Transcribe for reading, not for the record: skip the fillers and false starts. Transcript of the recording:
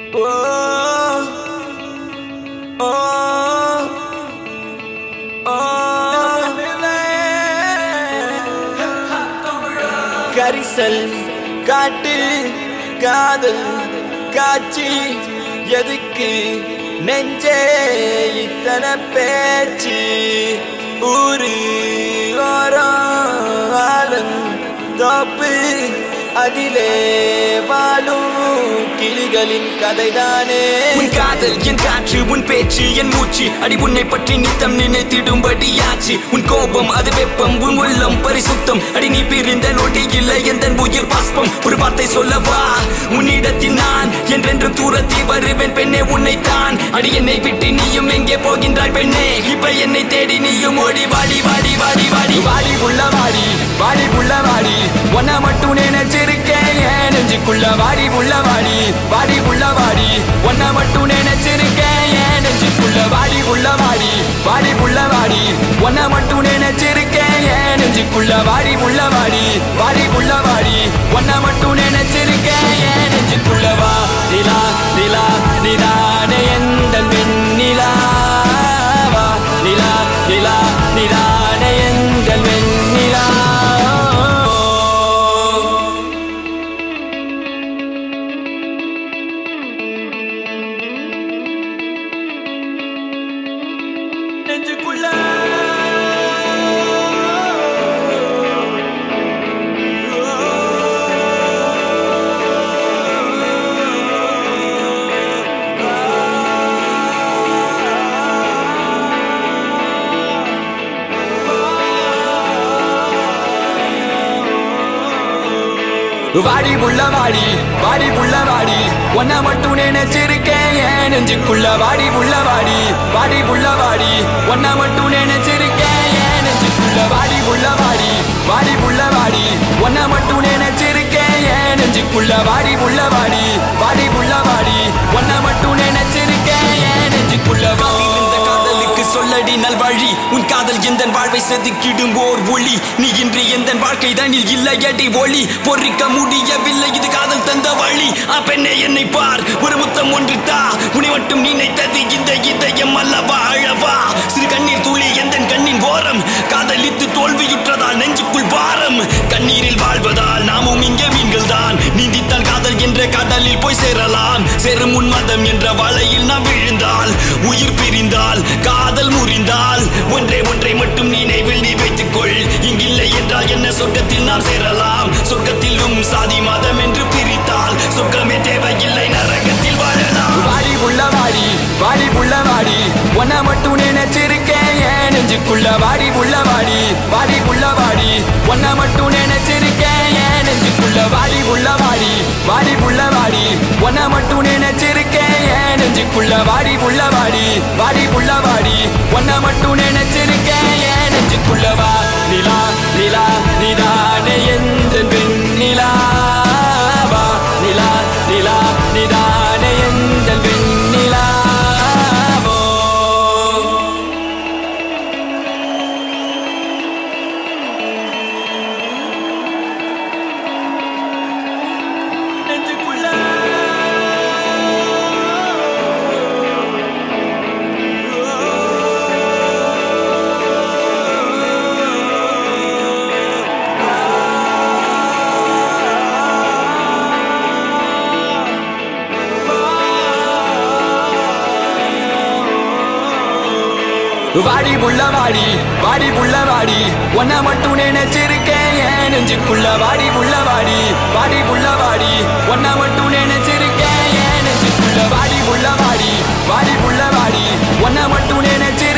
Oh, oh, oh. கரிசல் காட்டு காதல் காட்சி எதுக்கு நெஞ்சே இத்தனை பேச்சு ஊரு ஓரம் ஆலன் தோப்பு அதிலே வாழும் கிளிகளின் கதைதானே. உன் காதல் என் காற்று, உன் பேச்சு என் மூச்சு, அடி உன்னை பற்றி நித்தம் நினைத்திடும்படியாச்சு. உன் கோபம் அது வெப்பம், உன் உள்ளம் பரிசுத்தம், அடி நீ பிரிந்த நோட்டி இல்லை எந்த உயிர் பாஸ்பம். ஒரு வார்த்தை சொல்லவா உன்னிடத்தில் நான் என்றென்று தூரத்தில் வருவேன் பெண்ணே உன்னைத்தான். அடி என்னை விட்டு நீயும் எங்கே போகின்றாய் பெண்ணே, இப்ப என்னை தேடி நீயும் ஓடி வாடி வாடி வாடி வாடி வாடி உள்ள வாடி வாடி உள்ள வாடி ஒன்ன மட்டும் நினைச்சிருக்கேன் என் நெஞ்சுக்குள்ள வாடி உள்ள வாடி வாடி உள்ள வாடி ஒன்ன மட்டும் நினைச்சிருக்கேன் என் நெஞ்சுக்குள்ள வாடி உள்ள வாடி வாடி உள்ள வாடி ஒன்ன மட்டும் நினைச்சிருக்கேன் என் நெஞ்சுக்குள்ள வாடி உள்ள வாடி வாடி உள்ள வாடி ஒன்ன மட்டும் நினைச்சிருக்கேன் என் நெஞ்சுக்குள்ள வா நிலா நிலா நிலானே எந்தன் வெண்ணிலா வா நிலா நிலா நிலானே எந்தன் வெண்ணிலா. நெஞ்சுக்குள்ள வாடி உள்ள வாடி வாடி உள்ள வாடி ஒன்ன மட்டும் நினைச்சிருக்கேன் என் நெஞ்சுக்குள்ள வாடி உள்ள வாடி வாடி உள்ள வாடி ஒன்ன மட்டும் நினைச்சிருக்கேன் என் நெஞ்சுக்குள்ள வாடி உள்ள வாடி வாடி உள்ள வாடி ஒன்ன மட்டும் நினைச்சிருக்கேன் என் நெஞ்சுக்குள்ள வாடி உள்ள வாடி வாடி உள்ள வாடி ஒன்ன மட்டும் நினைச்சிருக்கேன் என் நெஞ்சுக்குள்ள வாடி. காதலுக்கு சொல்லடி நல்வழி, உன் காதல் எந்த வாழ்வை செதுக்கிடும் ஓர் ஒளி, நீ இன்றி எந்த வாழ்க்கை தனில் இல்லையடி ஒளி, பொறிக்க முடியவில்லை இது காதல் தந்த வழி. பெண்ணே என்னை பார், ஒரு முத்தம் ஒன்று தா, உன்னை மட்டும் நினைத்தது இந்த இதயம் அல்லவா அழவா. சிறு கண்ணீர் துளி எந்த கண்ணின் ஓரம், காதலித்து தோல்வியுற்றதால் நெஞ்சுக்குள் பாரம். கண்ணீரில் வாழ்வதால் நாமும் இங்கே மீன்கள் தான், நீந்தித்தால் காதல் என்ற கடலில் போய் சேரலாம். சேரும் உன்மதம் என்ற வலையில் நாம் விழுந்தால், உயிர் பிரிந்தால் காதல் முறிந்தால், ஒன்றை மட்டும் நினைவில் நீ வைத்துக்கொள், இங்கில்லை என்றால் என்ன சொர்க்கத்தில் நாம் சேரலாம். சொர்க்கத்திலும் சாதி மதம் என்று பிரித்தால் சொர்க்கமே தேவையில்லை நரகத்தில் வாழலாம். வாடி உள்ள வாடி வாடி உள்ள வாடி ஒன்ன மட்டும் நினைச்சிருக்கேன் என் நெஞ்சுக்குள்ள வாடி உள்ள வாடி வாடி உள்ள வாடி ஒன்ன மட்டும் நினைச்சிருக்கேன் என் நெஞ்சுக்குள்ள வாடி உள்ள வாடி வாடி உள்ள வாடி ஒன்ன மட்டும் நினைச்சிருக்கேன் என் நெஞ்சுக்குள்ள வாடி உள்ள வாடி வாடி உள்ள வாடி ஒன்ன மட்டும் நினைச்சிருக்கேன் என் நெஞ்சுக்குள்ள வா நிலா நிலா நிலானே எந்தன் வெண்ணிலா வா நிலா நிலா நிலானே எந்தன் வெண்ணிலா. வாடி உள்ள வாடி வாடி உள்ள வாடி ஒன்ன மட்டும் நினைச்சிருக்கேன் என் நெஞ்சுக்குள்ள வாடி உள்ள வாடி வாடி உள்ள வாடி ஒன்ன மட்டும் நினைச்சிருக்கேன் என் நெஞ்சுக்குள்ள வாடி உள்ள வாடி வாடி உள்ள வாடி ஒன்ன மட்டும் நினைச்சு